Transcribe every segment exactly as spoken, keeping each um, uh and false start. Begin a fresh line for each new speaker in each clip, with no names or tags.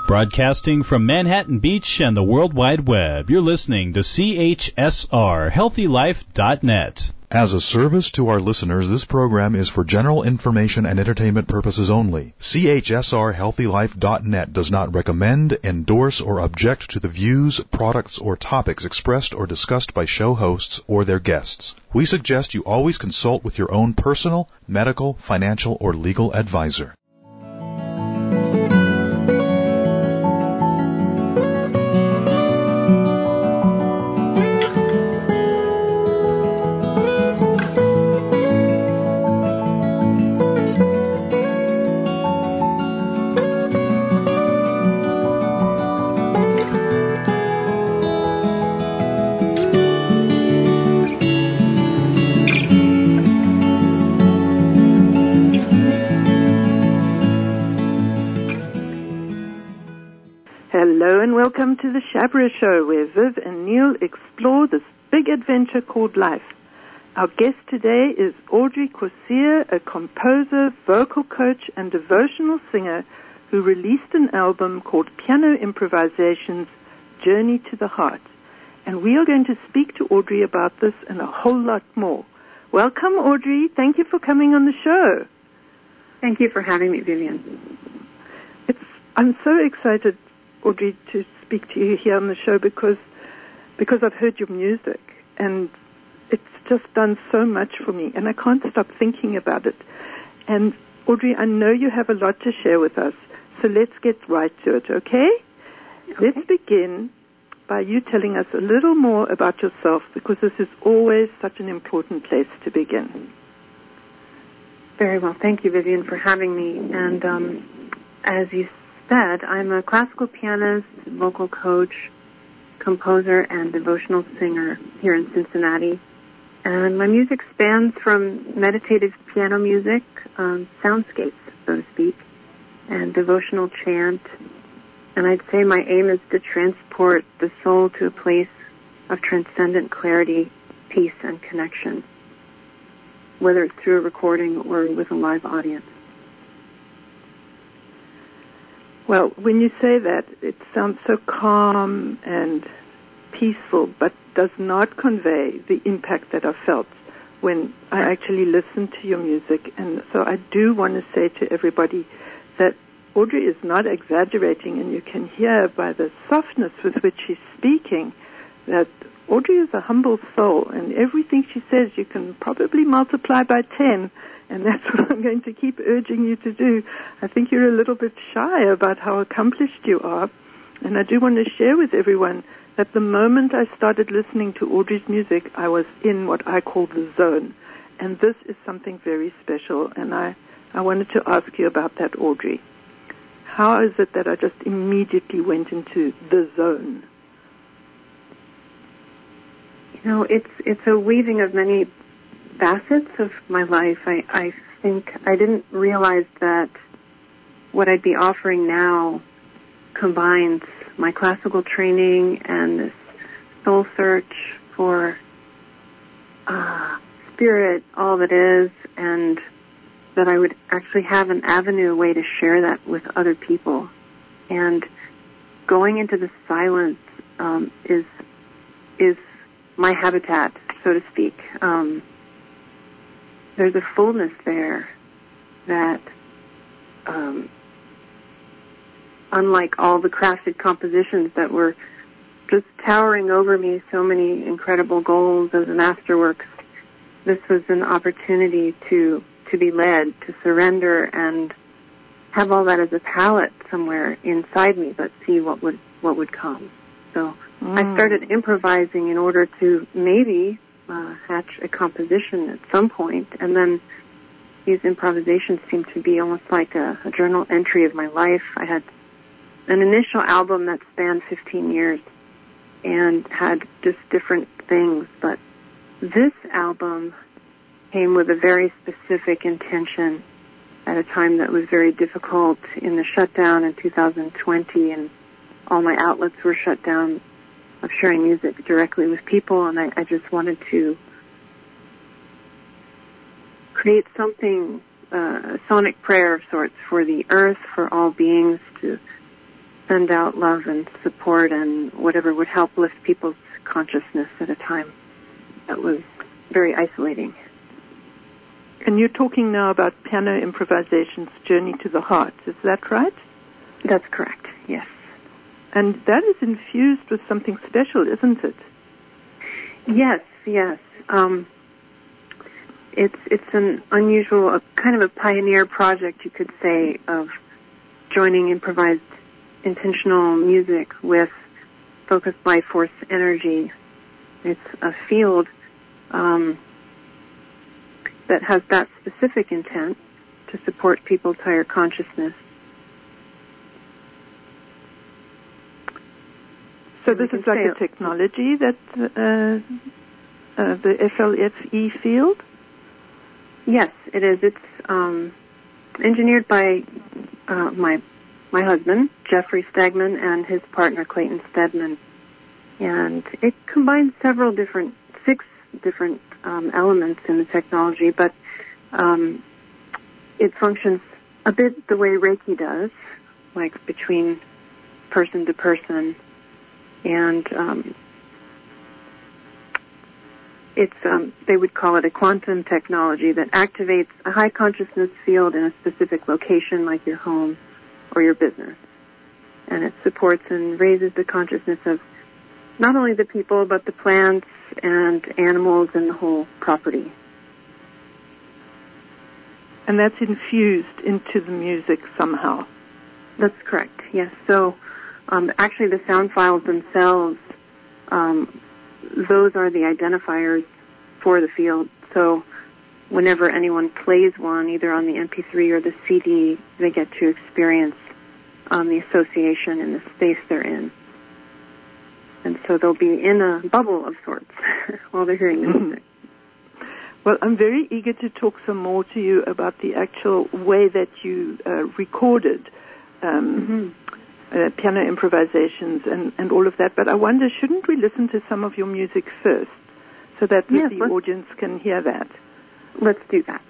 Broadcasting from Manhattan Beach and the World Wide Web, you're listening to C H S R Healthy Life dot net.
As a service to our listeners, this program is for general information and entertainment purposes only. C H S R Healthy Life dot net does not recommend, endorse, or object to the views, products, or topics expressed or discussed by show hosts or their guests. We suggest you always consult with your own personal, medical, financial, or legal advisor.
Hello and welcome to the Shabra Show, where Viv and Neil explore this big adventure called life. Our guest today is Audrey Corsia, a composer, vocal coach, and devotional singer who released an album called Piano Improvisations, Journey to the Heart. And we are going to speak to Audrey about this and a whole lot more. Welcome, Audrey. Thank you for coming on the show.
Thank you for having me, Vivian.
It's, I'm so excited, Audrey, to speak to you here on the show because because I've heard your music and it's just done so much for me and I can't stop thinking about it. And Audrey, I know you have a lot to share with us, so let's get right to it, okay? okay? Let's begin by you telling us a little more about yourself because this is always such an important place to begin.
Very well. Thank you, Vivian, for having me. And um, as you said, I'm a classical pianist, vocal coach, composer, and devotional singer here in Cincinnati. And my music spans from meditative piano music, um, soundscapes, so to speak, and devotional chant. And I'd say my aim is to transport the soul to a place of transcendent clarity, peace, and connection, whether it's through a recording or with a live audience.
Well, when you say that, it sounds so calm and peaceful, but does not convey the impact that I felt when I actually listened to your music. And so I do want to say to everybody that Audrey is not exaggerating, and you can hear by the softness with which she's speaking that Audrey is a humble soul, and everything she says you can probably multiply by ten. And that's what I'm going to keep urging you to do. I think you're a little bit shy about how accomplished you are. And I do want to share with everyone that the moment I started listening to Audrey's music, I was in what I call the zone. And this is something very special. And I, I wanted to ask you about that, Audrey. How is it that I just immediately went into the zone?
You know, it's it's a weaving of many facets of my life. I, I think I didn't realize that what I'd be offering now combines my classical training and this soul search for uh, spirit, all that is, and that I would actually have an avenue, a way to share that with other people. And going into the silence um, is is my habitat, so to speak. Um, There's a fullness there that, um, unlike all the crafted compositions that were just towering over me, so many incredible goals as a masterworks, this was an opportunity to, to be led, to surrender, and have all that as a palette somewhere inside me, but see what would what would come. So mm. I started improvising in order to maybe Uh, hatch a composition at some point, and then these improvisations seem to be almost like a, a journal entry of my life. I had an initial album that spanned fifteen years and had just different things, but this album came with a very specific intention at a time that was very difficult in the shutdown in two thousand twenty, and all my outlets were shut down of sharing music directly with people, and I, I just wanted to create something, uh, a sonic prayer of sorts for the earth, for all beings, to send out love and support and whatever would help lift people's consciousness at a time that was very isolating.
And you're talking now about Piano Improvisation's Journey to the Heart, is that right?
That's correct, yes.
And that is infused with something special, isn't it?
Yes, yes. Um, it's it's an unusual, a kind of a pioneer project, you could say, of joining improvised intentional music with focused life force energy. It's a field um, that has that specific intent to support people's higher consciousness.
So this is like a technology that uh, uh, the F L F E field?
Yes, it is. It's um, engineered by uh, my my husband, Jeffrey Stegman, and his partner, Clayton Stedman. And it combines several different, six different um, elements in the technology, but um, it functions a bit the way Reiki does, like between person to person. And um, it's um, they would call it a quantum technology that activates a high consciousness field in a specific location, like your home or your business. And it supports and raises the consciousness of not only the people, but the plants and animals and the whole property.
And that's infused into the music somehow.
That's correct, yes. So um, actually the sound files themselves, um, those are the identifiers for the field. So whenever anyone plays one, either on the M P three or the C D, they get to experience um, the association in the space they're in. And so they'll be in a bubble of sorts while they're hearing the music.
Well, I'm very eager to talk some more to you about the actual way that you uh, recorded um, mm-hmm. uh, piano improvisations and, and all of that. But I wonder, shouldn't we listen to some of your music first so that
yes,
the audience can hear that?
Let's do that.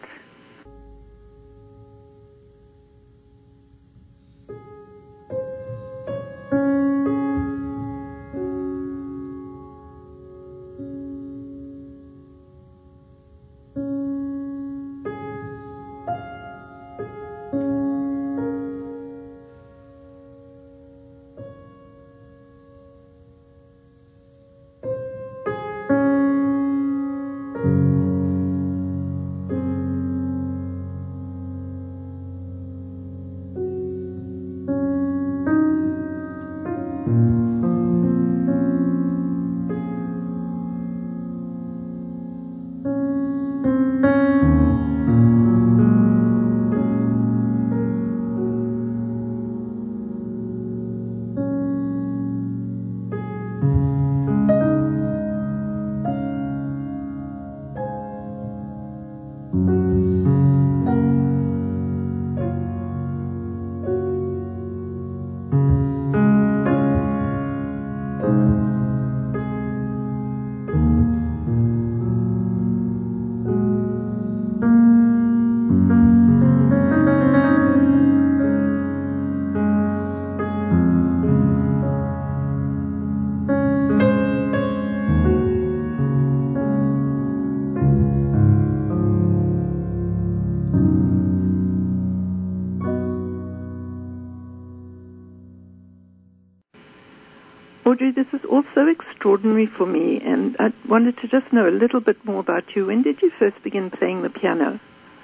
Audrey, this is also extraordinary for me, and I wanted to just know a little bit more about you. When did you first begin playing the piano?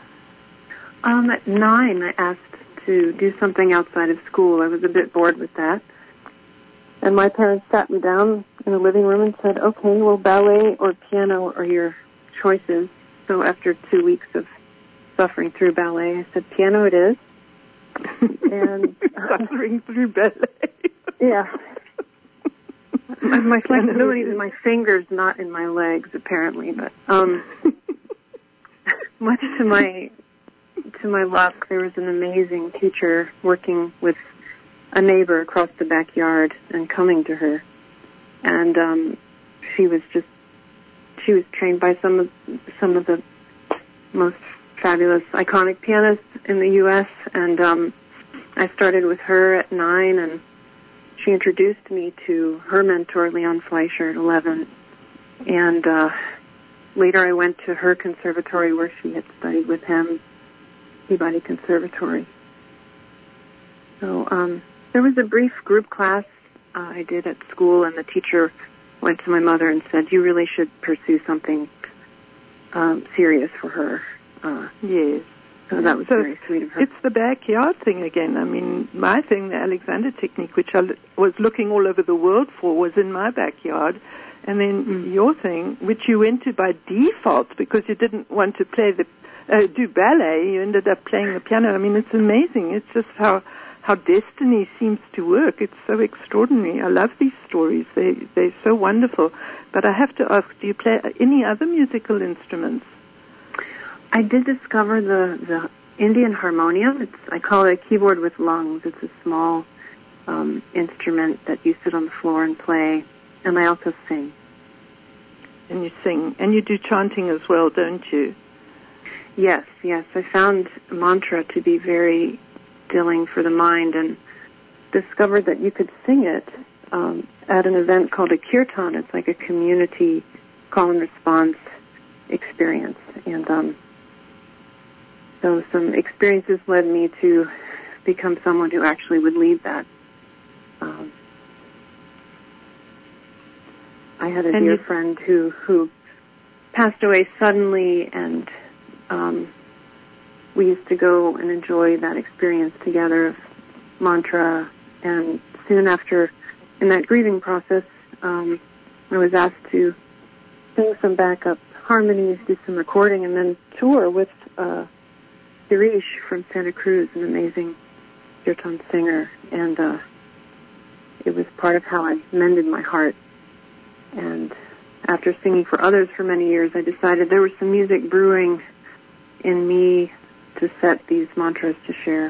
Um, at nine, I asked to do something outside of school. I was a bit bored with that. And my parents sat me down in the living room and said, okay, well, ballet or piano are your choices. So after two weeks of suffering through ballet, I said, piano it is. and
Suffering through ballet.
Yeah. My, my flexibility is in my fingers, not in my legs, apparently. But um, much to my to my luck, there was an amazing teacher working with a neighbor across the backyard and coming to her, and um, she was just she was trained by some of some of the most fabulous, iconic pianists in the U S And um, I started with her at nine and she introduced me to her mentor, Leon Fleischer, at eleven. And uh, later I went to her conservatory where she had studied with him, Peabody Conservatory. So um, there was a brief group class uh, I did at school, and the teacher went to my mother and said, you really should pursue something um, serious for her. Uh,
yes.
So that was
so
very sweet of her.
It's the backyard thing again. I mean, my thing, the Alexander technique, which I l- was looking all over the world for, was in my backyard. And then mm. your thing, which you went to by default because you didn't want to play the uh, do ballet, you ended up playing the piano. I mean, it's amazing. It's just how how destiny seems to work. It's so extraordinary. I love these stories. They they're so wonderful. But I have to ask, do you play any other musical instruments?
I did discover the, the Indian harmonium. It's, I call it a keyboard with lungs. It's a small um, instrument that you sit on the floor and play. And I also sing.
And you sing. And you do chanting as well, don't you?
Yes, yes. I found mantra to be very stilling for the mind and discovered that you could sing it um, at an event called a kirtan. It's like a community call and response experience. And um, so some experiences led me to become someone who actually would lead that. Um, I had a
and
dear
you...
friend who, who passed away suddenly, and um, we used to go and enjoy that experience together of mantra. And soon after, in that grieving process, um, I was asked to sing some backup harmonies, do some recording, and then tour with uh, Girish from Santa Cruz, an amazing kirtan singer. And uh, it was part of how I mended my heart. And after singing for others for many years, I decided there was some music brewing in me to set these mantras to share.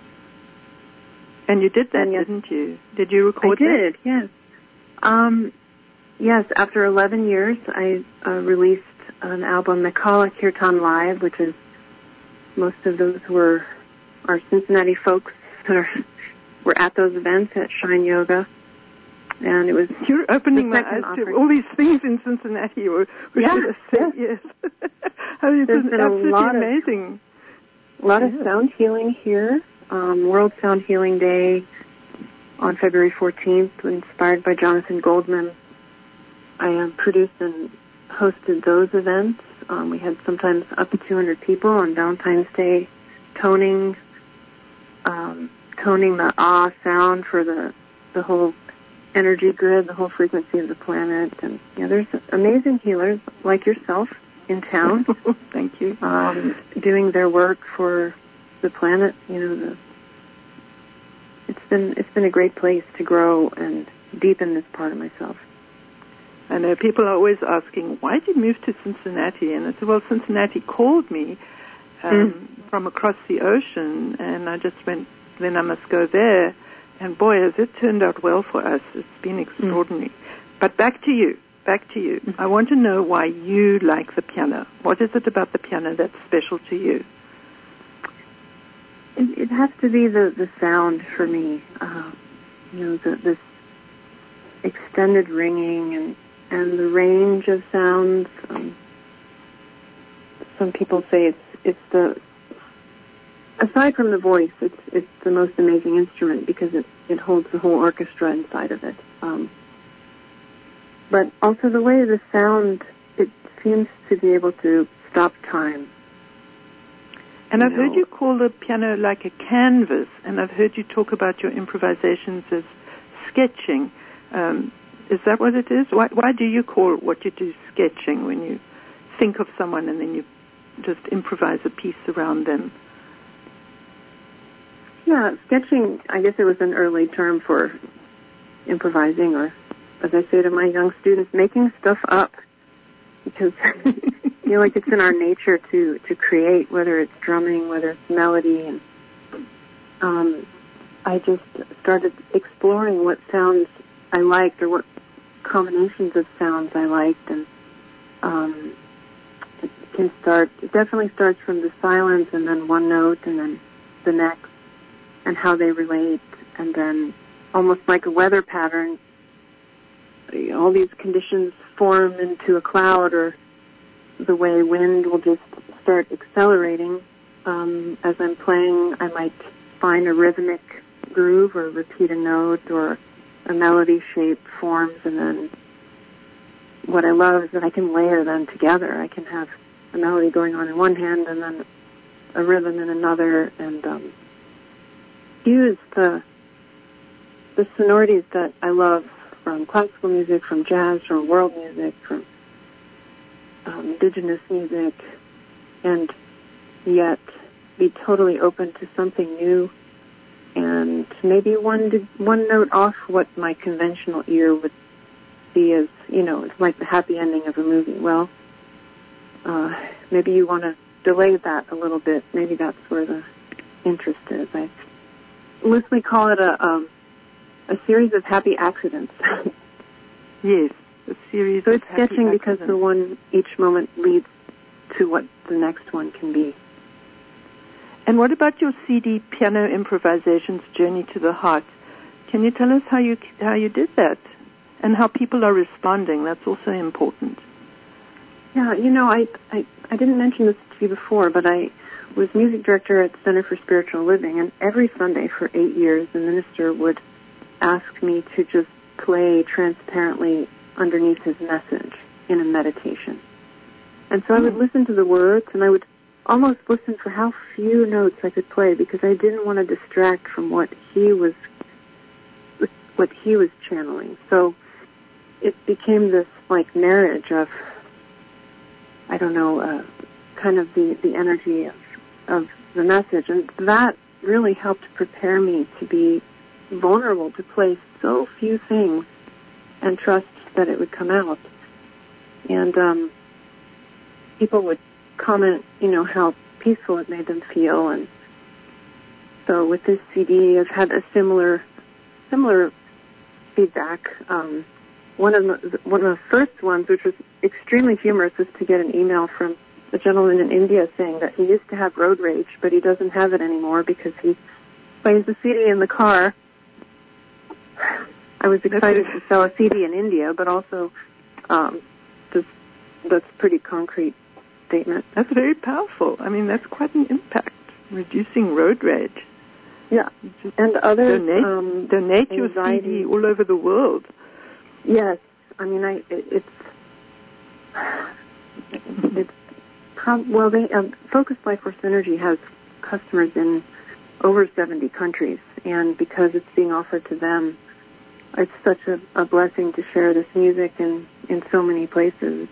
And you did that,
and yes,
didn't you? Did you record
I
that?
I did, yes. Um, yes, after eleven years, I uh, released an album, Nakala Kirtan Live, which is, most of those were our Cincinnati folks that are, were at those events at Shine Yoga. And it was
You're opening my eyes
offering.
to all these things in Cincinnati. Or, or
yeah,
should I say,
yes.
yes. I mean,
There's
it's
been
absolutely
a lot
amazing.
Of, a lot
yeah.
of sound healing here. Um, World Sound Healing Day on February fourteenth, inspired by Jonathan Goldman. I um, produced and hosted those events. Um, we had sometimes up to two hundred people on Valentine's Day, toning, um, toning the ah sound for the the whole energy grid, the whole frequency of the planet. And yeah, there's amazing healers like yourself in town.
Thank you.
Um, doing their work for the planet. You know, the, it's been it's been a great place to grow and deepen this part of myself.
I know people are always asking, why did you move to Cincinnati? And I said, well, Cincinnati called me um, mm. from across the ocean, and I just went, then I must go there. And boy, has it turned out well for us. It's been extraordinary. Mm. But back to you, back to you. Mm. I want to know why you like the piano. What is it about the piano that's special to you?
It, it has to be the, the sound for me. Uh, you know, the, this extended ringing and, and the range of sounds. Um, some people say it's it's the aside from the voice, it's it's the most amazing instrument because it, it holds the whole orchestra inside of it. Um, but also the way the sound, it seems to be able to stop time.
And
you
I've
know.
heard you call the piano like a canvas, and I've heard you talk about your improvisations as sketching. Um, is that what it is? Why, why do you call what you do sketching when you think of someone and then you just improvise a piece around them?
Yeah, sketching, I guess it was an early term for improvising, or, as I say to my young students, making stuff up. Because, you know, like it's in our nature to, to create, whether it's drumming, whether it's melody. And um, I just started exploring what sounds I liked or what combinations of sounds I liked. And um, it can start, it definitely starts from the silence and then one note and then the next, and how they relate, and then almost like a weather pattern. All these conditions form into a cloud, or the way wind will just start accelerating. Um, as I'm playing, I might find a rhythmic groove or repeat a note, or a melody shape forms, and then what I love is that I can layer them together. I can have a melody going on in one hand and then a rhythm in another, and um, use the the sonorities that I love from classical music, from jazz, from world music, from um, indigenous music, and yet be totally open to something new, and maybe one one note off what my conventional ear would see as, you know, it's like the happy ending of a movie. Well, uh, maybe you want to delay that a little bit. Maybe that's where the interest is. I loosely call it a um, a series of happy accidents.
Yes, a series
so
of
it's
happy
sketching
accidents.
Because the one each moment leads to what the next one can be.
And what about your C D, Piano Improvisations, Journey to the Heart? Can you tell us how you how you did that, and how people are responding? That's also important.
Yeah, you know, I, I, I didn't mention this to you before, but I was music director at Center for Spiritual Living, and every Sunday for eight years, the minister would ask me to just play transparently underneath his message in a meditation. And so I would listen to the words, and I would almost listen for how few notes I could play, because I didn't want to distract from what he was, what he was channeling. So it became this like marriage of, I don't know, uh, kind of the, the energy of, of the message. And that really helped prepare me to be vulnerable, to play so few things and trust that it would come out. And um, people would comment, you know, how peaceful it made them feel. And so with this C D, I've had a similar similar feedback. Um, one of the, one of the first ones, which was extremely humorous, was to get an email from a gentleman in India saying that he used to have road rage, but he doesn't have it anymore because he plays the C D in the car. I was excited to sell a C D in India, but also um, just that's a pretty concrete statement.
That's very powerful. I mean, that's quite an impact, reducing road rage.
Yeah, and others
donate,
um,
donate your
anxiety.
C D all over the world.
Yes, I mean, I it, it's it's prob- well, they um, Focused Life Force Energy has customers in over seventy countries, and because it's being offered to them, it's such a, a blessing to share this music in, in so many places.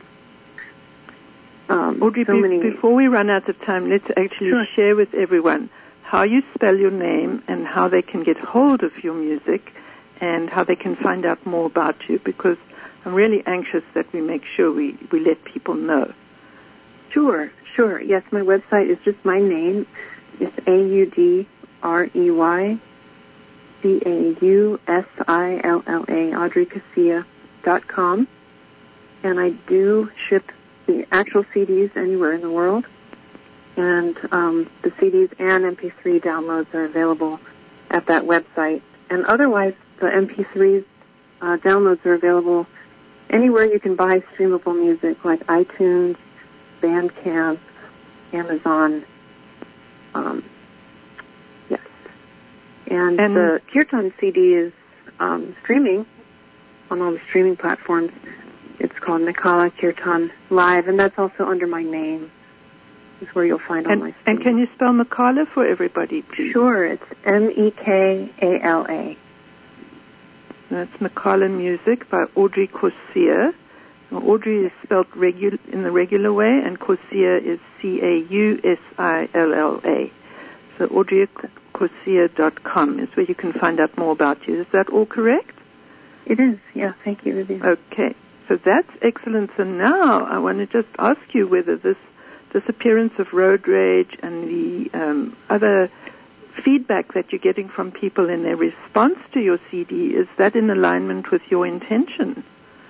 Um,
Audrey,
so
be-
many...
before we run out of time, let's actually
Sure.
share with everyone how you spell your name and how they can get hold of your music and how they can find out more about you, because I'm really anxious that we make sure we, we let people know.
Sure, sure. Yes, my website is just my name. It's A U D R E Y C A U S I L L A, Audrey Casilla dot com. And I do ship the actual C Ds anywhere in the world. And um, the C Ds and M P three downloads are available at that website. And otherwise, the M P threes uh, downloads are available anywhere you can buy streamable music, like iTunes, Bandcamp, Amazon. Um, yes. And,
And
the Kirtan C D is um, streaming on all the streaming platforms. It's called Nikala Kirtan Live, and that's also under my name. Is where you'll find all
and,
my streams.
And can you spell Mikala for everybody, please?
Sure. It's M E K A L A.
That's Mikala Music by Audrey Corsia. Now, Audrey is spelled regu- in the regular way, and Corsia is C A U S I L L A. So audrey corsia dot com is where you can find out more about you. Is that all correct?
It is, yeah. Thank you, Vivian.
Okay. So that's excellent. So now I want to just ask you whether this disappearance of road rage and the um, other feedback that you're getting from people in their response to your C D, is that in alignment with your intention?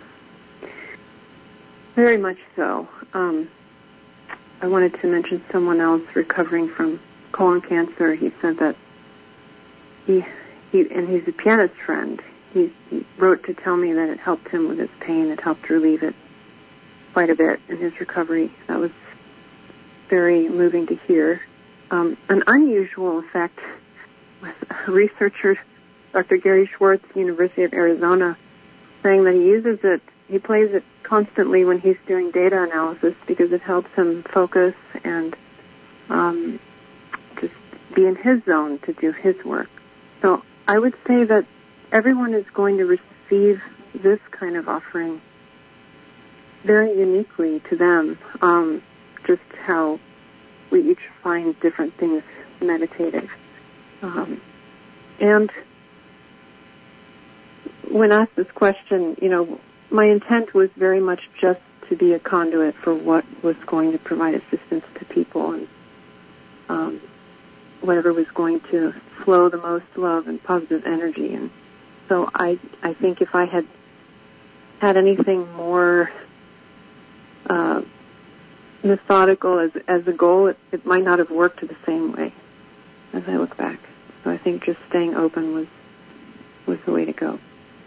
Very much so. Um, I wanted to mention someone else recovering from colon cancer. He said that he he and he's a pianist friend. He, he wrote to tell me that it helped him with his pain. It helped relieve it quite a bit in his recovery. That was very moving to hear. Um, an unusual effect was a researcher, Doctor Gary Schwartz, University of Arizona, saying that he uses it, he plays it constantly when he's doing data analysis because it helps him focus and um, just be in his zone to do his work. So I would say that everyone is going to receive this kind of offering very uniquely to them, um, just how we each find different things meditative. Um, and when asked this question, you know, my intent was very much just to be a conduit for what was going to provide assistance to people and um, whatever was going to flow the most love and positive energy. And so I, I think if I had had anything more uh, methodical as as a goal, it, it might not have worked the same way as I look back. So I think just staying open was was the way to go.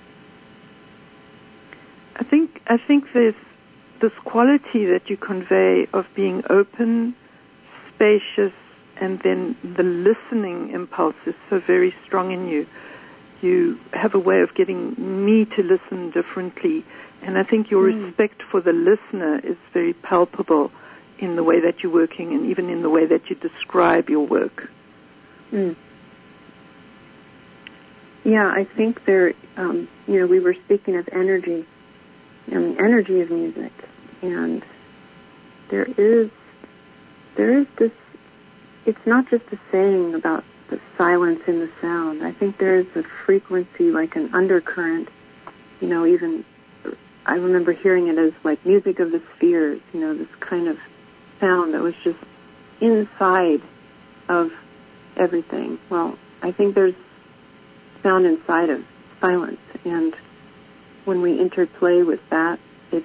I think I think there's this quality that you convey of being open, spacious, and then the listening impulse is so very strong in you. You have a way of getting me to listen differently, and I think your mm. respect for the listener is very palpable in the way that you're working and even in the way that you describe your work.
Mm. Yeah, I think there, um, you know, we were speaking of energy and the energy of music, and there is, there is this, it's not just a saying about the silence in the sound. I think there is a frequency, like an undercurrent, you know, even, I remember hearing it as like music of the spheres, you know, this kind of sound that was just inside of everything. Well, I think there's sound inside of silence, and when we interplay with that, it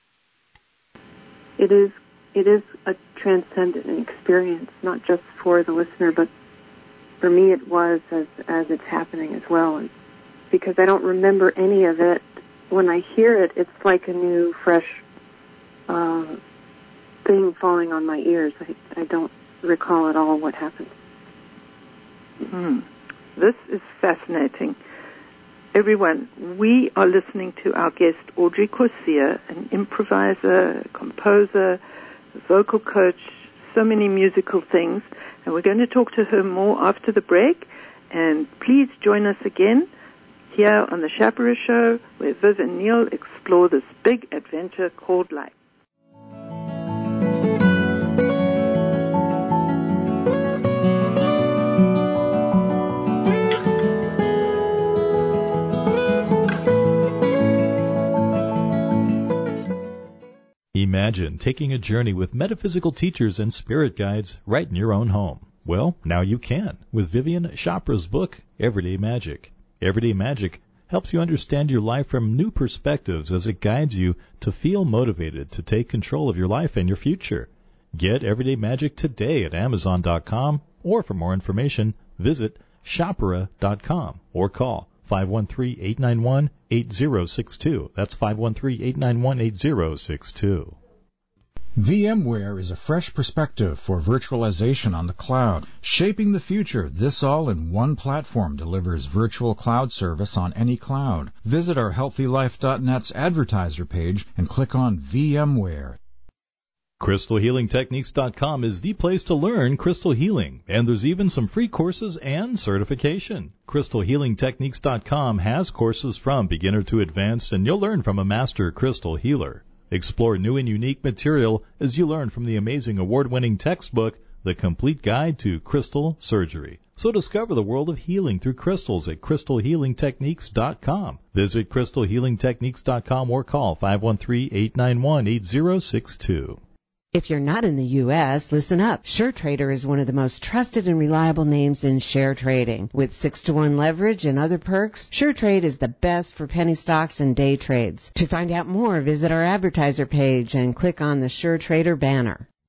it is it is a transcendent experience, not just for the listener, but for me it was as as it's happening as well. And because I don't remember any of it, when I hear it, it's like a new, fresh uh, thing falling on my ears. I, I don't recall at all what happened.
Mm. This is fascinating. Everyone, we are listening to our guest, Audrey Corsia, an improviser, composer, vocal coach, so many musical things. And we're going to talk to her more after the break. And please join us again here on the Shapira Show, where Viv and Neil explore this big adventure called life.
Imagine taking a journey with metaphysical teachers and spirit guides right in your own home. Well, now you can with Vivian Chopra's book, Everyday Magic. Everyday Magic helps you understand your life from new perspectives as it guides you to feel motivated to take control of your life and your future. Get Everyday Magic today at Amazon dot com, or for more information, visit Chapira dot com or call five one three, eight nine one, eight zero six two. That's five one three, eight nine one, eight zero six two.
VMware is a fresh perspective for virtualization on the cloud. Shaping the future, this all in one platform delivers virtual cloud service on any cloud. Visit our healthy life dot net's advertiser page and click on VMware.
Crystal Healing Techniques dot com is the place to learn crystal healing, and there's even some free courses and certification. Crystal Healing Techniques dot com has courses from beginner to advanced, and you'll learn from a master crystal healer. Explore new and unique material as you learn from the amazing award-winning textbook, The Complete Guide to Crystal Surgery. So discover the world of healing through crystals at Crystal Healing Techniques dot com. Visit Crystal Healing Techniques dot com or call five one three, eight nine one, eight zero six two.
If you're not in the U S, listen up. SureTrader is one of the most trusted and reliable names in share trading. With six to one leverage and other perks, SureTrade is the best for penny stocks and day trades. To find out more, visit our advertiser page and click on the SureTrader banner.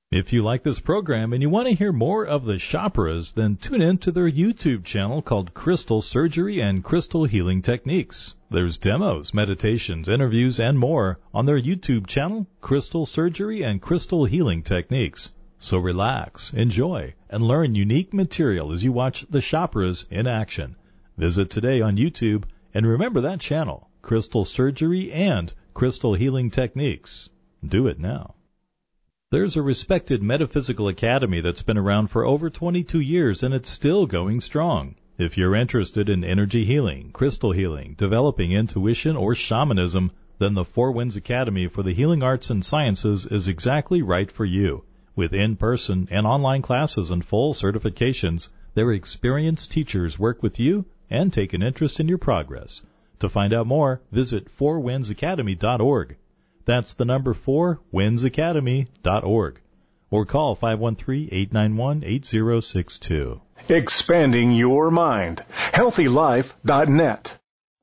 If you like this program and you want to hear more of the Chopras, then tune in to their YouTube channel called Crystal Surgery and Crystal Healing Techniques. There's demos, meditations, interviews, and more on their YouTube channel, Crystal Surgery and Crystal Healing Techniques. So relax, enjoy, and learn unique material as you watch the Chopras in action. Visit today on YouTube and remember that channel, Crystal Surgery and Crystal Healing Techniques. Do it now. There's a respected metaphysical academy that's been around for over twenty-two years, and it's still going strong. If you're interested in energy healing, crystal healing, developing intuition, or shamanism, then the Four Winds Academy for the Healing Arts and Sciences is exactly right for you. With in-person and online classes and full certifications, their experienced teachers work with you and take an interest in your progress. To find out more, visit four winds academy dot org. That's the number four winds academy dot org. Or call five one three, eight nine one, eight zero six two.
Expanding your mind. healthy life dot net.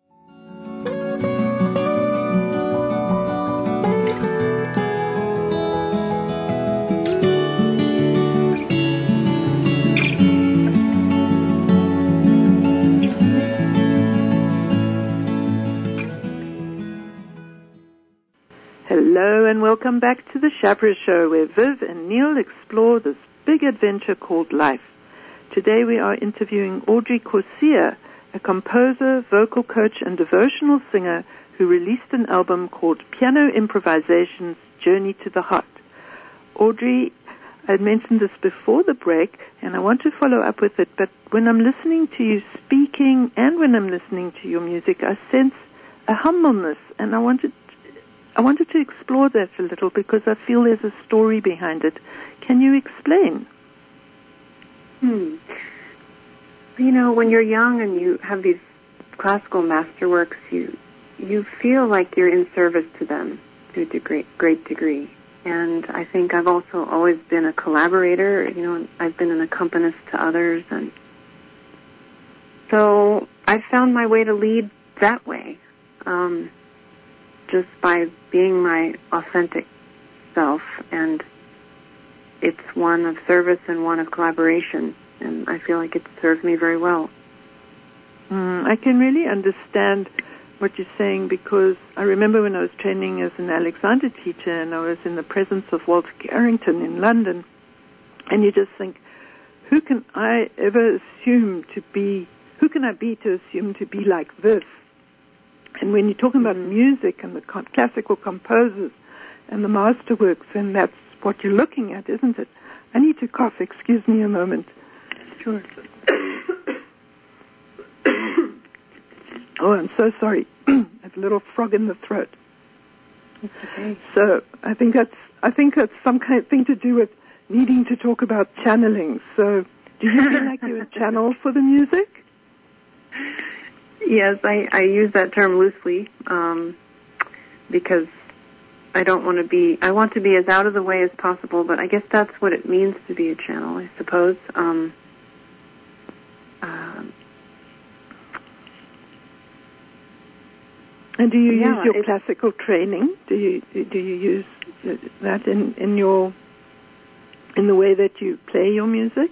Hello and welcome back to the Chopra Show, where Viv and Neil explore this big adventure called life. Today we are interviewing Audrey Corsia, a composer, vocal coach, and devotional singer who released an album called Piano Improvisations, Journey to the Heart. Audrey, I mentioned this before the break, and I want to follow up with it, but when I'm listening to you speaking and when I'm listening to your music, I sense a humbleness, and I wanted I wanted to explore that a little because I feel there's a story behind it. Can you explain?
Hmm. You know, when you're young and you have these classical masterworks, you you feel like you're in service to them to a degree, great degree. And I think I've also always been a collaborator. You know, I've been an accompanist to others, and so I found my way to lead that way. Um, just by being my authentic self, and it's one of service and one of collaboration, and I feel like it serves me very well.
Mm, I can really understand what you're saying, because I remember when I was training as an Alexander teacher and I was in the presence of Walter Carrington in London, and you just think, who can I ever assume to be, who can I be to assume to be like this? And when you're talking about music and the classical composers and the masterworks, then that's what you're looking at, isn't it? I need to cough. Excuse me a moment.
Sure.
Oh, I'm so sorry. I have a little frog in the throat.
It's okay.
So I think that's I think that's some kind of thing to do with needing to talk about channeling. So do you feel like you're a channel for the music?
Yes, I, I use that term loosely um, because I don't want to be, I want to be as out of the way as possible, but I guess that's what it means to be a channel, I suppose. Um, um,
and do you
yeah,
use your classical training? Do you do you use that in, in your in the way that you play your music?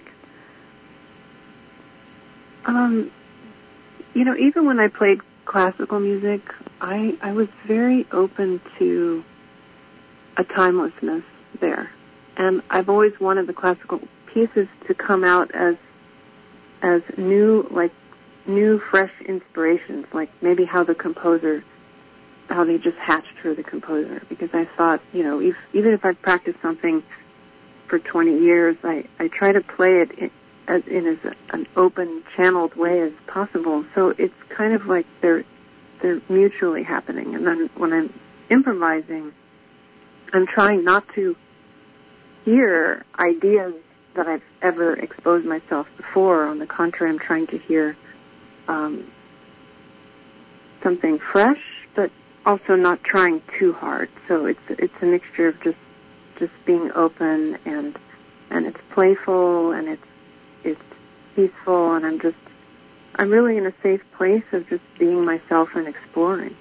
Um. You know, even when I played classical music, I, I was very open to a timelessness there. And I've always wanted the classical pieces to come out as as new, like, new, fresh inspirations, like maybe how the composer, how they just hatched through the composer. Because I thought, you know, if, even if I've practiced something for twenty years, I, I try to play it in, as in as an open, channeled way as possible. So it's kind of like they're they're mutually happening. And then when I'm improvising, I'm trying not to hear ideas that I've ever exposed myself before. On the contrary, I'm trying to hear um, something fresh, but also not trying too hard. So it's it's a mixture of just just being open, and and it's playful, and it's it's peaceful, and I'm just, I'm really in a safe place of just being myself and exploring.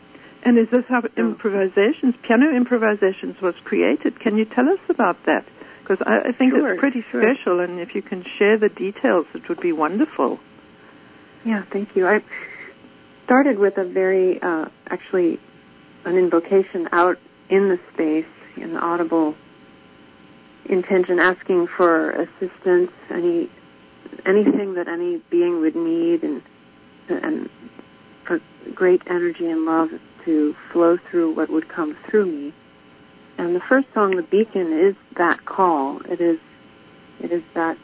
And is this how improvisations, piano improvisations was created? Can you tell us about that? Because I, I think
sure,
it's pretty
sure.
special, and if you can share the details, it would be wonderful.
Yeah, thank you. I started with a very, uh, actually, an invocation out in the space, an audible intention, asking for assistance, any anything that any being would need, and and for great energy and love to flow through what would come through me. And the first song, The Beacon, is that call. It is it is that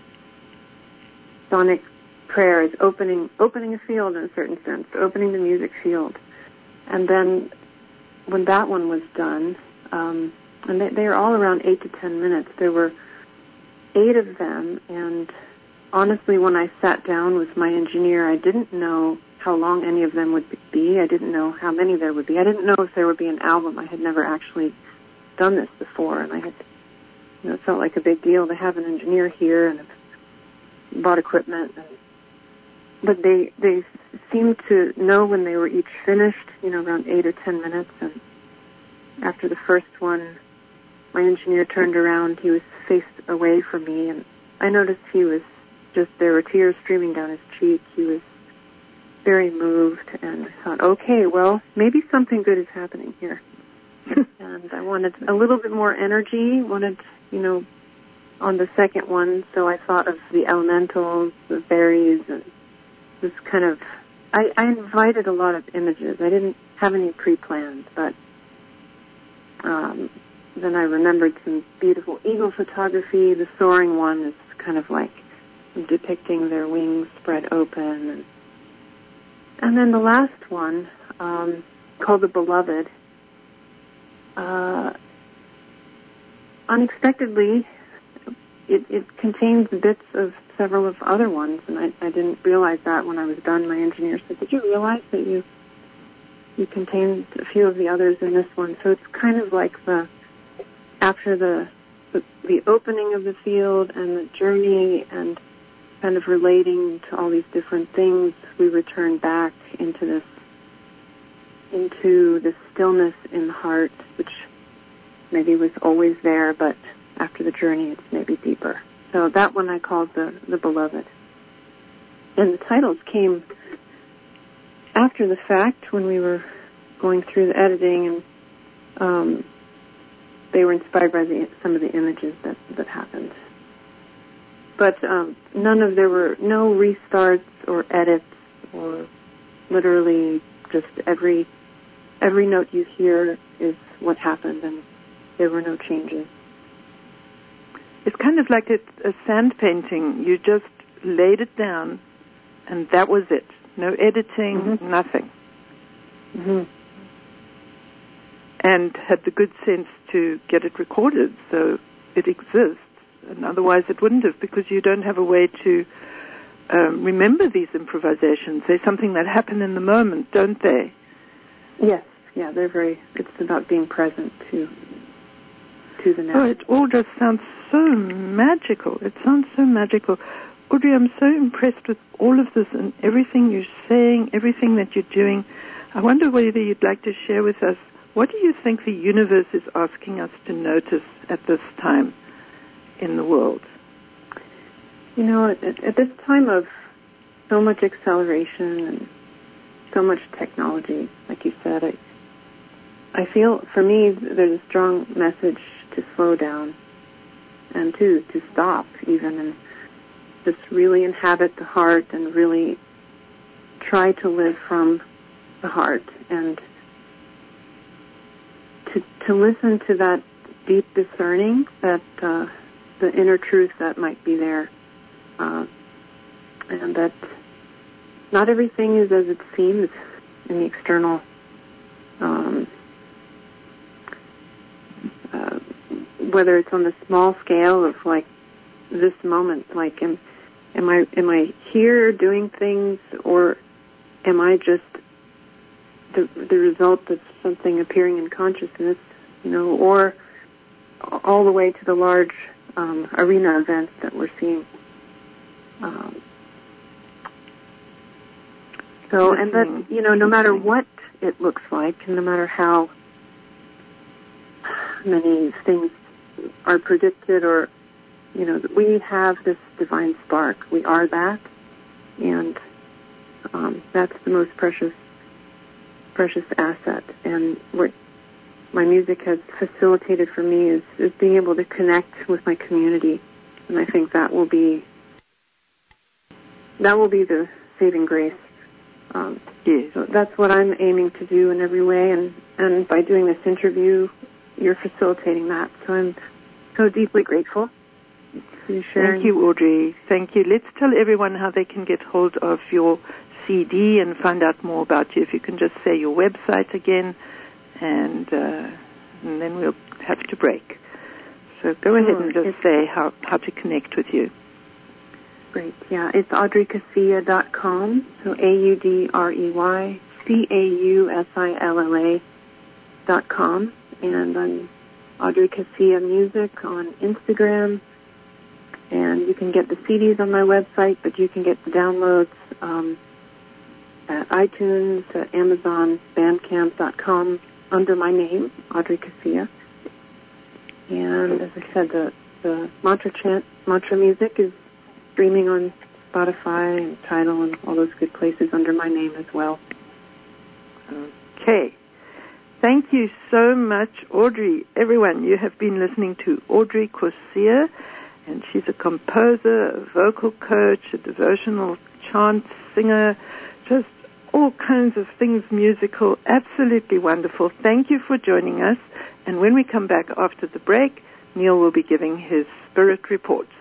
sonic prayer. It's opening opening a field in a certain sense, opening the music field. And then when that one was done, um, and they, they are all around eight to ten minutes, there were eight of them, and honestly, when I sat down with my engineer, I didn't know how long any of them would be. I didn't know how many there would be. I didn't know if there would be an album. I had never actually done this before, and I had, you know, it felt like a big deal to have an engineer here, and I've bought equipment. And, but they they seemed to know when they were each finished, you know, around eight or ten minutes. And after the first one, my engineer turned around. He was faced away from me, and I noticed he was just, there were tears streaming down his cheek. He was very moved, and I thought, okay, well, maybe something good is happening here. And I wanted a little bit more energy, wanted, you know, on the second one, so I thought of the elementals, the berries, and this kind of, I, I invited a lot of images. I didn't have any pre-planned, but um, then I remembered some beautiful eagle photography. The soaring one is kind of like depicting their wings spread open. And, and then the last one, um, called The Beloved, uh, unexpectedly, it, it contains bits of several of other ones, and I, I didn't realize that when I was done. My engineer said, did you realize that you you contained a few of the others in this one? So it's kind of like the, after the, the, the opening of the field and the journey and kind of relating to all these different things, we return back into this, into this stillness in the heart, which maybe was always there, but after the journey, it's maybe deeper. So that one I called the, the Beloved. And the titles came after the fact when we were going through the editing, and um, they were inspired by the, some of the images that, that happened. But um, none of, there were no restarts or edits, or literally just every every note you hear is what happened, and there were no changes.
It's kind of like a, a sand painting. You just laid it down, and that was it. No editing, mm-hmm. nothing.
Mm-hmm.
And had the good sense to get it recorded so it exists. And otherwise it wouldn't have, because you don't have a way to um, remember these improvisations. They're something that happen in the moment, don't they?
Yes, yeah, they're very, it's about being present to, to the now.
Oh, it all just sounds so magical. It sounds so magical. Audrey, I'm so impressed with all of this and everything you're saying, everything that you're doing. I wonder whether you'd like to share with us, what do you think the universe is asking us to notice at this time in the world?
You know, at, at this time of so much acceleration and so much technology, like you said, I, I feel, for me, there's a strong message to slow down and to, to stop even, and just really inhabit the heart and really try to live from the heart, and to, to listen to that deep discerning, that uh, the inner truth that might be there, uh, and that not everything is as it seems in the external, um, uh, whether it's on the small scale of like this moment, like am, am I am I here doing things, or am I just the the result of something appearing in consciousness, you know, or all the way to the large um, arena events that we're seeing. Um, so, and that, you know, no matter what it looks like, no matter how many things are predicted or you know, we have this divine spark. We are that, and um, that's the most precious, precious asset. And what my music has facilitated for me is, is being able to connect with my community, and I think that will be that will be the saving grace. Um,
yes.
So that's what I'm aiming to do in every way, and, and by doing this interview, you're facilitating that. So I'm so deeply grateful for you sharing.
Thank you, Audrey. Thank you. Let's tell everyone how they can get hold of your C D and find out more about you. If you can just say your website again, and, uh, and then we'll have to break. So go ahead and just it's say how, how to connect with you.
Great. Yeah, it's audrey casilla dot com, so A U D R E Y C A U S I L L A dot com, and I'm Audrey Casilla Music on Instagram, and you can get the C Ds on my website, but you can get the downloads um, at iTunes, at Amazon, bandcamp dot com under my name, Audrey Casilla. And as I said, the, the mantra chant, mantra music is streaming on Spotify and Tidal and all those good places under my name as well.
Okay. Thank you so much, Audrey. Everyone, you have been listening to Audrey Corsia, and she's a composer, a vocal coach, a devotional chant singer, just all kinds of things musical, absolutely wonderful. Thank you for joining us. And when we come back after the break, Neil will be giving his spirit reports.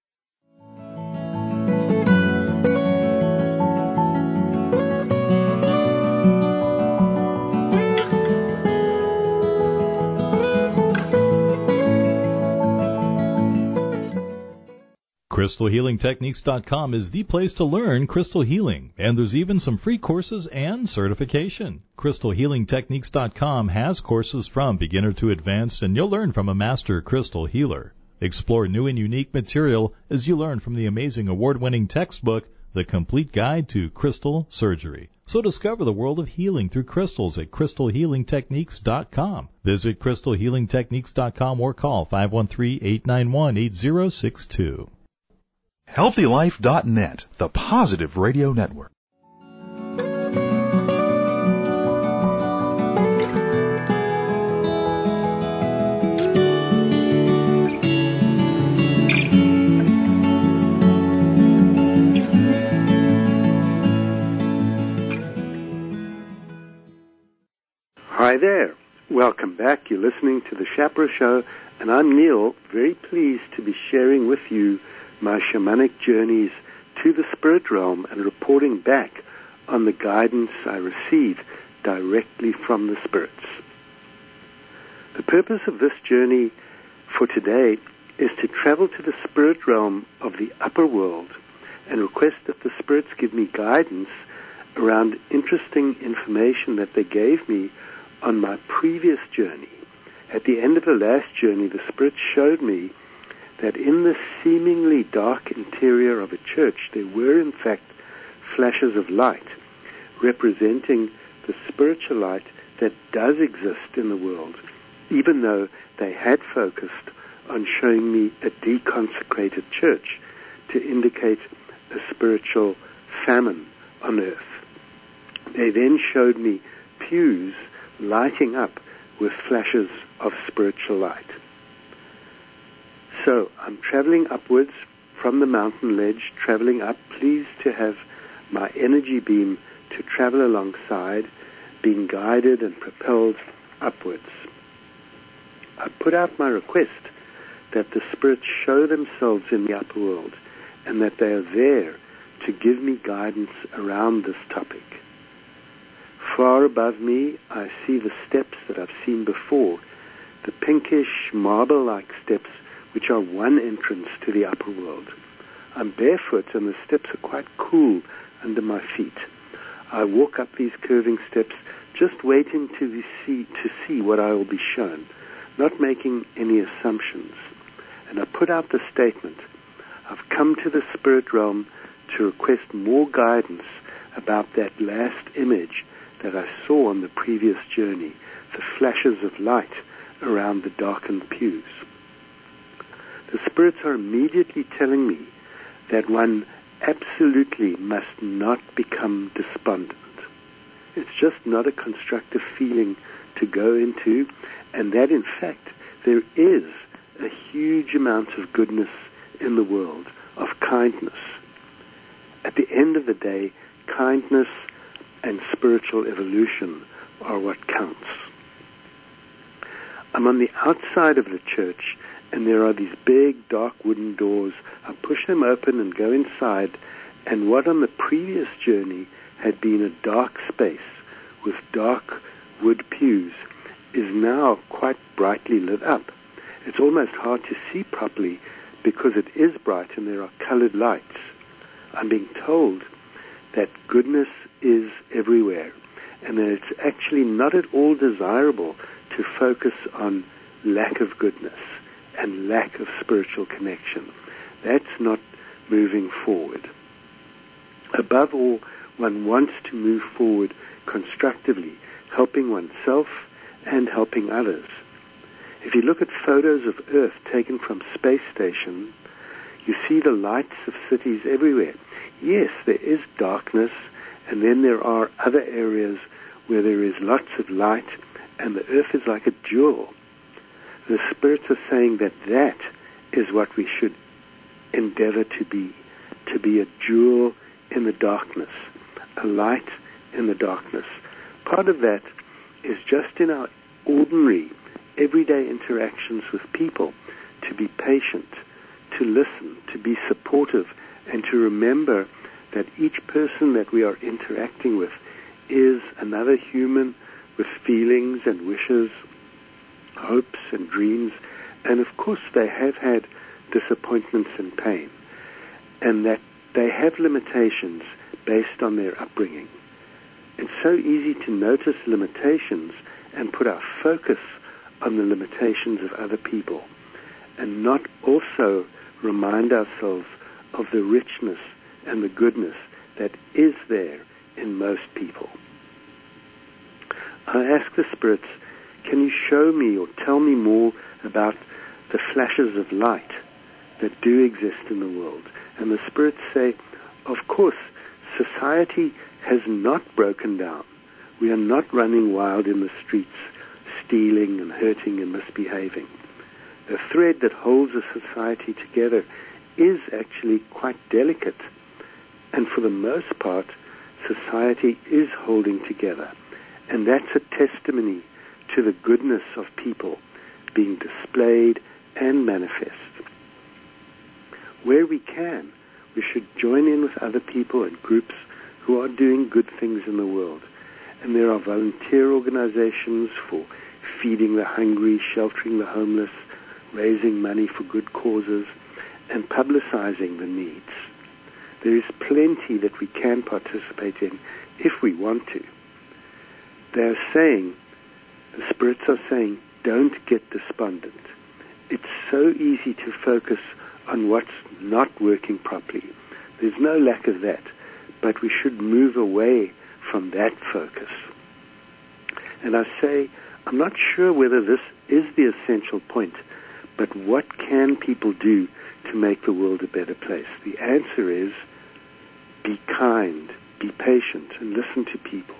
crystal healing techniques dot com is the place to learn crystal healing, and there's even some free courses and certification. crystal healing techniques dot com has courses from beginner to advanced, and you'll learn from a master crystal healer. Explore new and unique material as you learn from the amazing award-winning textbook, The Complete Guide to Crystal Surgery. So discover the world of healing through crystals at crystal healing techniques dot com. Visit crystal healing techniques dot com or call five one three, eight nine one, eight zero six two.
healthy life dot net, the positive radio network.
Hi there. Welcome back. You're listening to The Chapra Show, and I'm Neil, very pleased to be sharing with you my shamanic journeys to the spirit realm and reporting back on the guidance I receive directly from the spirits. The purpose of this journey for today is to travel to the spirit realm of the upper world and request that the spirits give me guidance around interesting information that they gave me on my previous journey. At the end of the last journey, the spirits showed me that in the seemingly dark interior of a church, there were in fact flashes of light representing the spiritual light that does exist in the world, even though they had focused on showing me a deconsecrated church to indicate a spiritual famine on earth. They then showed me pews lighting up with flashes of spiritual light. So I'm traveling upwards from the mountain ledge, traveling up, pleased to have my energy beam to travel alongside, being guided and propelled upwards. I put out my request that the spirits show themselves in the upper world and that they are there to give me guidance around this topic. Far above me, I see the steps that I've seen before, the pinkish marble-like steps which are one entrance to the upper world. I'm barefoot and the steps are quite cool under my feet. I walk up these curving steps just waiting to see, to see what I will be shown, not making any assumptions. And I put out the statement, I've come to the spirit realm to request more guidance about that last image that I saw on the previous journey, the flashes of light around the darkened pews. The the spirits are immediately telling me that one absolutely must not become despondent. It's just not a constructive feeling to go into, and that in fact there is a huge amount of goodness in the world, of kindness. At the end of the day, kindness and spiritual evolution are what counts. I'm on the outside of the church, and there are these big dark wooden doors. I push them open and go inside, and what on the previous journey had been a dark space with dark wood pews is now quite brightly lit up. It's almost hard to see properly because it is bright and there are colored lights. I'm being told that goodness is everywhere, and that it's actually not at all desirable to focus on lack of goodness and lack of spiritual connection. That's not moving forward. Above all, one wants to move forward constructively, helping oneself and helping others. If you look at photos of Earth taken from space station, you see the lights of cities everywhere. Yes, there is darkness, and then there are other areas where there is lots of light, and the Earth is like a jewel. The spirits are saying that that is what we should endeavor to be, to be a jewel in the darkness, a light in the darkness. Part of that is just in our ordinary, everyday interactions with people, to be patient, to listen, to be supportive, and to remember that each person that we are interacting with is another human with feelings and wishes, hopes and dreams, and of course they have had disappointments and pain, and that they have limitations based on their upbringing. It's so easy to notice limitations and put our focus on the limitations of other people, and not also remind ourselves of the richness and the goodness that is there in most people. I ask the spirits, can you show me or tell me more about the flashes of light that do exist in the world? And the spirits say, of course, society has not broken down. We are not running wild in the streets, stealing and hurting and misbehaving. The thread that holds a society together is actually quite delicate. And for the most part, society is holding together. And that's a testimony to the goodness of people being displayed and manifest. Where we can, we should join in with other people and groups who are doing good things in the world. And there are volunteer organizations for feeding the hungry, sheltering the homeless, raising money for good causes, and publicizing the needs. There is plenty that we can participate in if we want to. They are saying, the spirits are saying, don't get despondent. It's so easy to focus on what's not working properly. There's no lack of that, but we should move away from that focus. And I say, I'm not sure whether this is the essential point, but what can people do to make the world a better place? The answer is, be kind, be patient, and listen to people.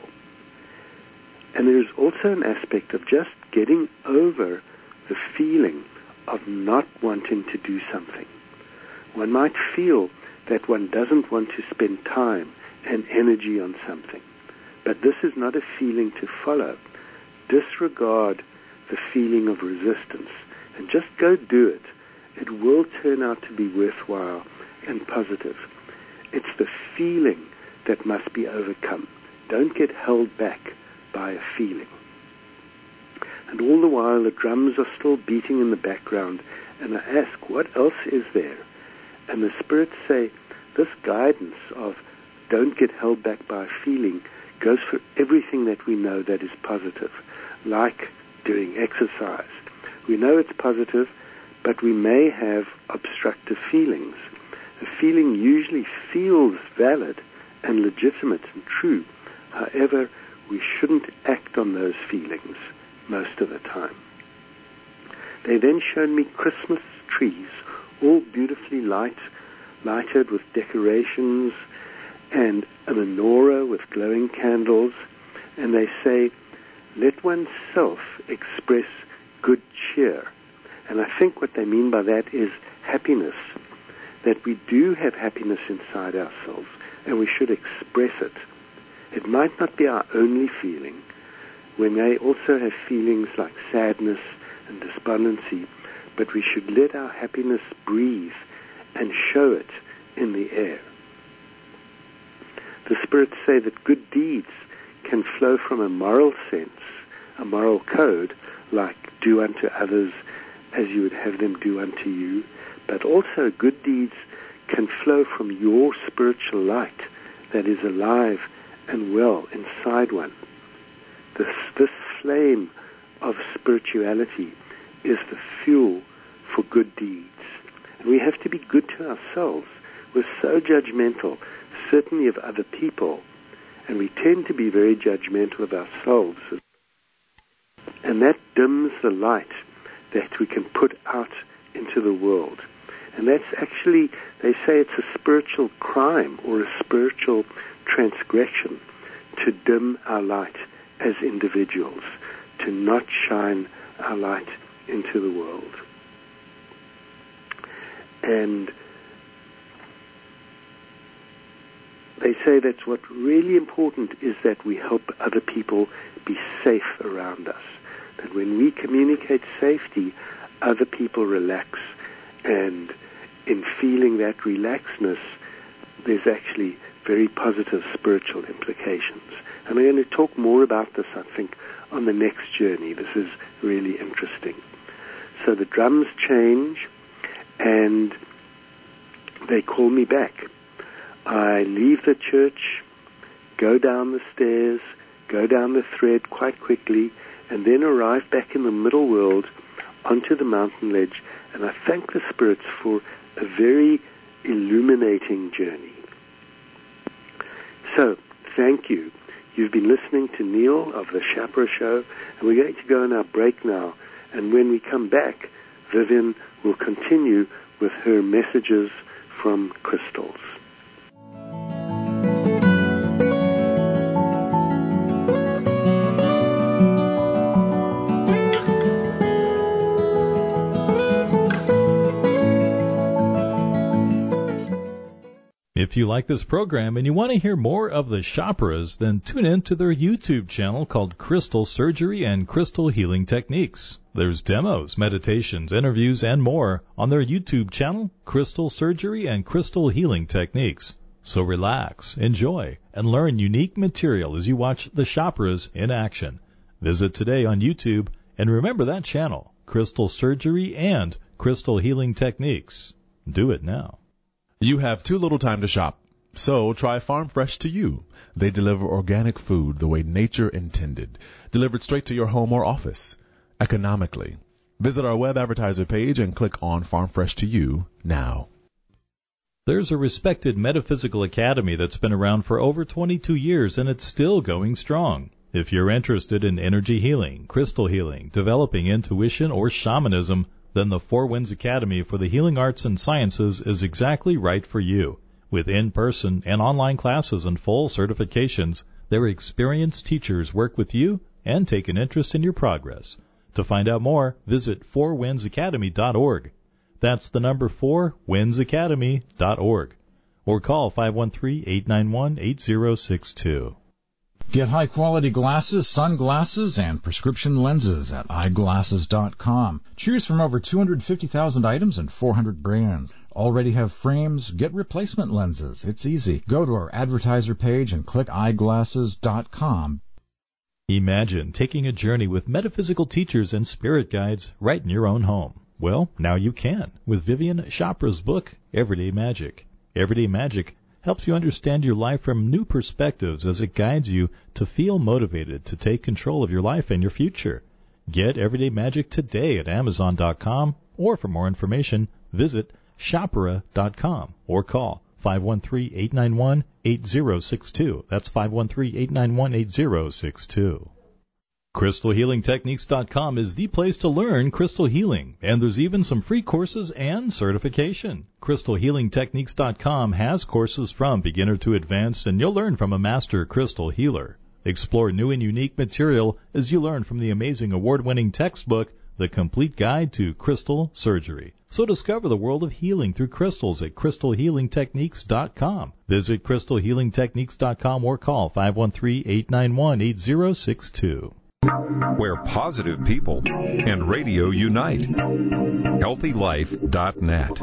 And there's also an aspect of just getting over the feeling of not wanting to do something. One might feel that one doesn't want to spend time and energy on something, but this is not a feeling to follow. Disregard the feeling of resistance and just go do it. It will turn out to be worthwhile and positive. It's the feeling that must be overcome. Don't get held back by a feeling. And all the while the drums are still beating in the background, and I ask, what else is there? And the spirits say, this guidance of don't get held back by a feeling goes for everything that we know that is positive, like doing exercise. We know it's positive, but we may have obstructive feelings. The feeling usually feels valid and legitimate and true. However, we shouldn't act on those feelings most of the time. They then showed me Christmas trees all beautifully light, lighted with decorations and a menorah with glowing candles. And they say, let oneself express good cheer. And I think what they mean by that is happiness, that we do have happiness inside ourselves, and we should express it. It might not be our only feeling. We may also have feelings like sadness and despondency, but we should let our happiness breathe and show it in the air. The spirits say that good deeds can flow from a moral sense, a moral code, like do unto others as you would have them do unto you, but also good deeds can flow from your spiritual light that is alive and well inside one. This, this flame of spirituality is the fuel for good deeds. And we have to be good to ourselves. We're so judgmental, certainly of other people, and we tend to be very judgmental of ourselves. And that dims the light that we can put out into the world. And that's actually, they say it's a spiritual crime or a spiritual transgression to dim our light as individuals, to not shine our light into the world. And they say that what's really important is that we help other people be safe around us. That when we communicate safety, other people relax, and in feeling that relaxedness, there's actually very positive spiritual implications. And we're going to talk more about this, I think, on the next journey. This is really interesting. So the drums change, and they call me back. I leave the church, go down the stairs, go down the thread quite quickly, and then arrive back in the middle world onto the mountain ledge, and I thank the spirits for a very illuminating journey. So, thank you. You've been listening to Neil of the Shapra Show, and we're going to go on our break now, and when we come back, Vivian will continue with her messages from crystals.
If you like this program and you want to hear more of the Shapras, then tune in to their YouTube channel called Crystal Surgery and Crystal Healing Techniques. There's demos, meditations, interviews, and more on their YouTube channel, Crystal Surgery and Crystal Healing Techniques. So relax, enjoy, and learn unique material as you watch the Shapras in action. Visit today on YouTube, and remember that channel, Crystal Surgery and Crystal Healing Techniques. Do it now.
You have too little time to shop, so try Farm Fresh to You. They deliver organic food the way nature intended, delivered straight to your home or office, economically. Visit our web advertiser page and click on Farm Fresh to You now.
There's a respected metaphysical academy that's been around for over twenty-two years, and it's still going strong. If you're interested in energy healing, crystal healing, developing intuition, or shamanism, then the Four Winds Academy for the Healing Arts and Sciences is exactly right for you. With in-person and online classes and full certifications, their experienced teachers work with you and take an interest in your progress. To find out more, visit four winds academy dot org. That's the number four winds academy dot org. Or call five one three, eight nine one, eight zero six two.
Get high-quality glasses, sunglasses, and prescription lenses at eyeglasses dot com. Choose from over two hundred fifty thousand items and four hundred brands. Already have frames? Get replacement lenses. It's easy. Go to our advertiser page and click eyeglasses dot com.
Imagine taking a journey with metaphysical teachers and spirit guides right in your own home. Well, now you can with Vivian Shapra's book, Everyday Magic. Everyday Magic helps you understand your life from new perspectives as it guides you to feel motivated to take control of your life and your future. Get Everyday Magic today at amazon dot com, or for more information, visit shapra dot com or call five one three, eight nine one, eight zero six two. That's five one three, eight nine one, eight zero six two. Crystal Healing Techniques dot com is the place to learn crystal healing, and there's even some free courses and certification. Crystal Healing Techniques dot com has courses from beginner to advanced, and you'll learn from a master crystal healer. Explore new and unique material as you learn from the amazing award-winning textbook, The Complete Guide to Crystal Surgery. So discover the world of healing through crystals at Crystal Healing Techniques dot com. Visit Crystal Healing Techniques dot com or call five one three, eight nine one, eight zero six two.
Where positive people and radio unite. healthy life dot net.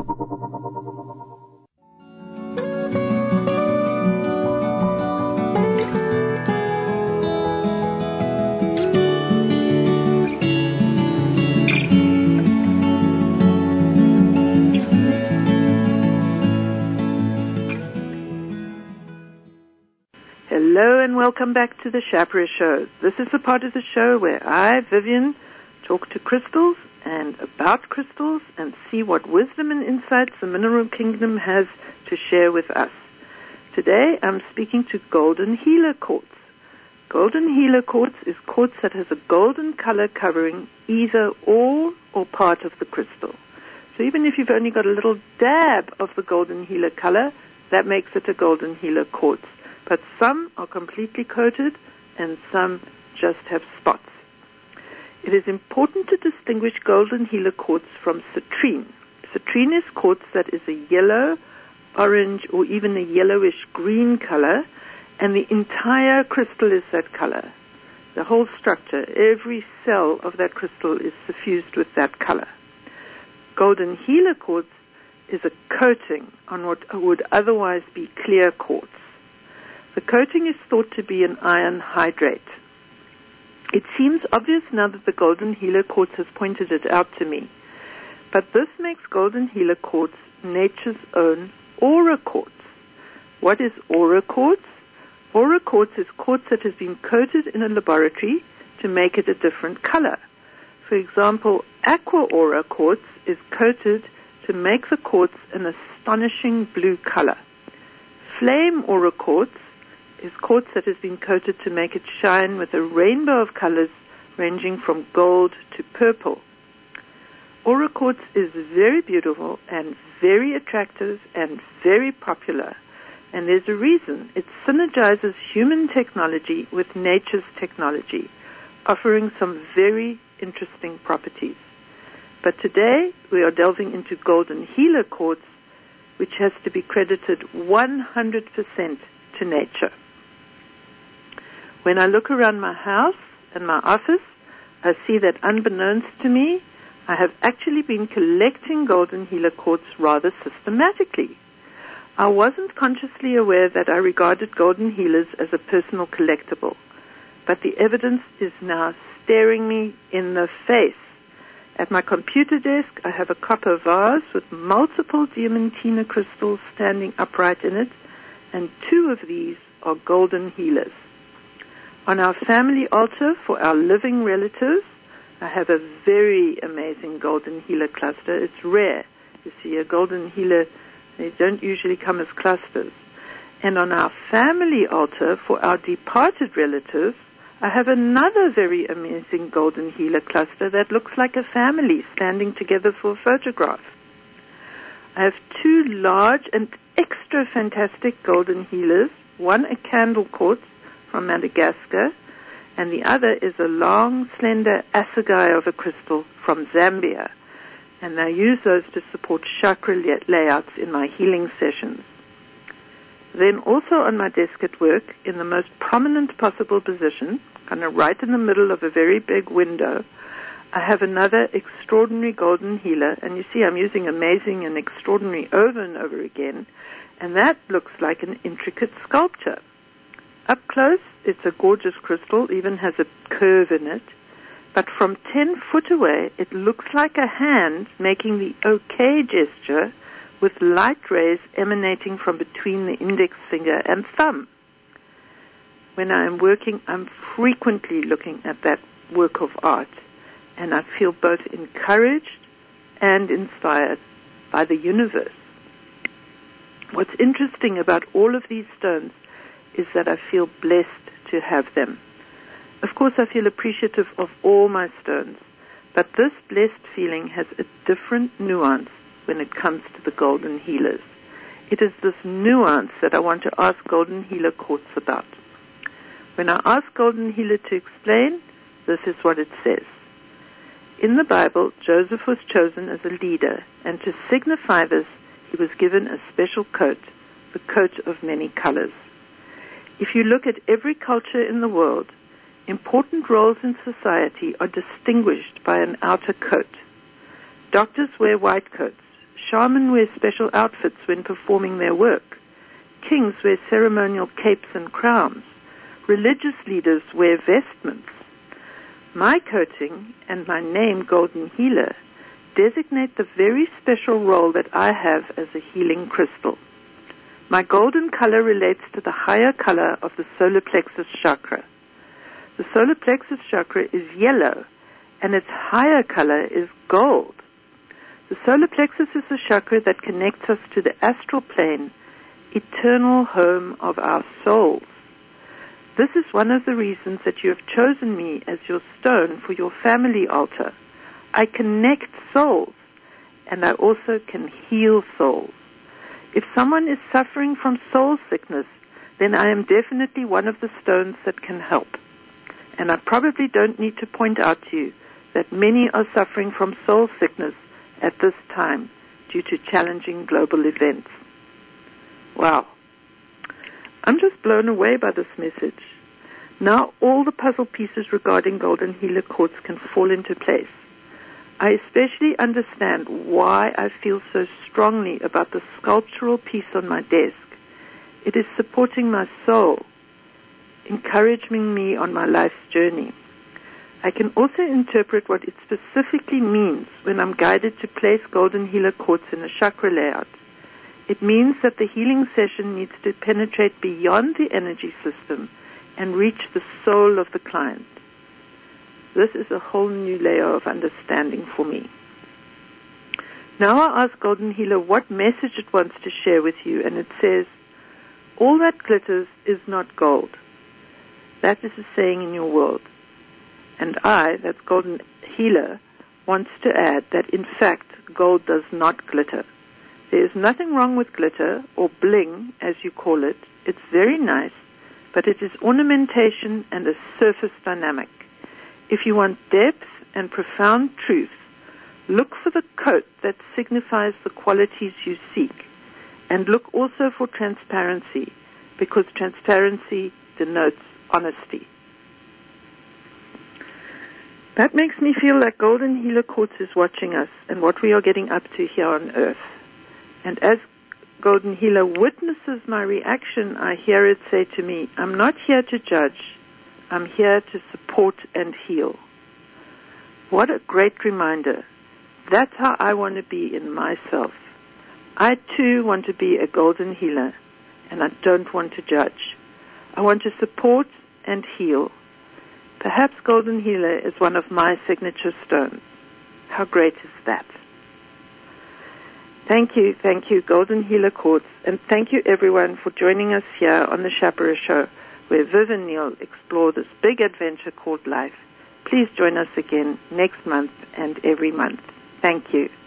Hello and welcome back to the Shapra Show. This is the part of the show where I, Vivian, talk to crystals and about crystals and see what wisdom and insights the mineral kingdom has to share with us. Today I'm speaking to golden healer quartz. Golden healer quartz is quartz that has a golden color covering either all or part of the crystal. So even if you've only got a little dab of the golden healer color, that makes it a golden healer quartz. But some are completely coated and some just have spots. It is important to distinguish golden healer quartz from citrine. Citrine is quartz that is a yellow, orange, or even a yellowish green color, and the entire crystal is that color. The whole structure, every cell of that crystal is suffused with that color. Golden healer quartz is a coating on what would otherwise be clear quartz. The coating is thought to be an iron hydrate. It seems obvious now that the golden healer quartz has pointed it out to me. But this makes golden healer quartz nature's own aura quartz. What is aura quartz? Aura quartz is quartz that has been coated in a laboratory to make it a different color. For example, aqua aura quartz is coated to make the quartz an astonishing blue color. Flame aura quartz is quartz that has been coated to make it shine with a rainbow of colors ranging from gold to purple. Aura quartz is very beautiful and very attractive and very popular, and there's a reason. It synergizes human technology with nature's technology, offering some very interesting properties. But today we are delving into golden healer quartz, which has to be credited one hundred percent to nature. When I look around my house and my office, I see that unbeknownst to me, I have actually been collecting golden healer quartz rather systematically. I wasn't consciously aware that I regarded golden healers as a personal collectible, but the evidence is now staring me in the face. At my computer desk, I have a copper vase with multiple diamantina crystals standing upright in it, and two of these are golden healers. On our family altar for our living relatives, I have a very amazing golden healer cluster. It's rare. You see, a golden healer, they don't usually come as clusters. And on our family altar for our departed relatives, I have another very amazing golden healer cluster that looks like a family standing together for a photograph. I have two large and extra fantastic golden healers, one a candle quartz from Madagascar, and the other is a long, slender assegai of a crystal from Zambia. And I use those to support chakra layouts in my healing sessions. Then also on my desk at work, in the most prominent possible position, kind of right in the middle of a very big window, I have another extraordinary golden healer, and you see I'm using amazing and extraordinary over and over again, and that looks like an intricate sculpture. Up close, it's a gorgeous crystal, even has a curve in it. But from ten foot away, it looks like a hand making the OK gesture with light rays emanating from between the index finger and thumb. When I am working, I'm frequently looking at that work of art, and I feel both encouraged and inspired by the universe. What's interesting about all of these stones is that I feel blessed to have them. Of course, I feel appreciative of all my stones, but this blessed feeling has a different nuance when it comes to the golden healers. It is this nuance that I want to ask Golden Healer Quartz about. When I ask Golden Healer to explain, this is what it says. In the Bible, Joseph was chosen as a leader, and to signify this, he was given a special coat, the coat of many colors. If you look at every culture in the world, important roles in society are distinguished by an outer coat. Doctors wear white coats. Shamans wear special outfits when performing their work. Kings wear ceremonial capes and crowns. Religious leaders wear vestments. My coating and my name, Golden Healer, designate the very special role that I have as a healing crystal. My golden color relates to the higher color of the solar plexus chakra. The solar plexus chakra is yellow, and its higher color is gold. The solar plexus is the chakra that connects us to the astral plane, eternal home of our souls. This is one of the reasons that you have chosen me as your stone for your family altar. I connect souls, and I also can heal souls. If someone is suffering from soul sickness, then I am definitely one of the stones that can help. And I probably don't need to point out to you that many are suffering from soul sickness at this time due to challenging global events. Wow. I'm just blown away by this message. Now all the puzzle pieces regarding Golden Healer Quartz can fall into place. I especially understand why I feel so strongly about the sculptural piece on my desk. It is supporting my soul, encouraging me on my life's journey. I can also interpret what it specifically means when I'm guided to place Golden Healer Quartz in a chakra layout. It means that the healing session needs to penetrate beyond the energy system and reach the soul of the client. This is a whole new layer of understanding for me. Now I ask Golden Healer what message it wants to share with you, and it says, all that glitters is not gold. That is a saying in your world. And I, that's Golden Healer, wants to add that in fact gold does not glitter. There is nothing wrong with glitter, or bling as you call it. It's very nice, but it is ornamentation and a surface dynamic. If you want depth and profound truth, look for the coat that signifies the qualities you seek, and look also for transparency, because transparency denotes honesty. That makes me feel like Golden Healer Quartz is watching us and what we are getting up to here on Earth. And as Golden Healer witnesses my reaction, I hear it say to me, I'm not here to judge. I'm here to support and heal. What a great reminder. That's how I want to be in myself. I too want to be a golden healer, and I don't want to judge. I want to support and heal. Perhaps Golden Healer is one of my signature stones. How great is that? Thank you, thank you, Golden Healer Quartz, and thank you everyone for joining us here on the Shapira Show, where Viv and Neil explore this big adventure called life. Please join us again next month and every month. Thank you.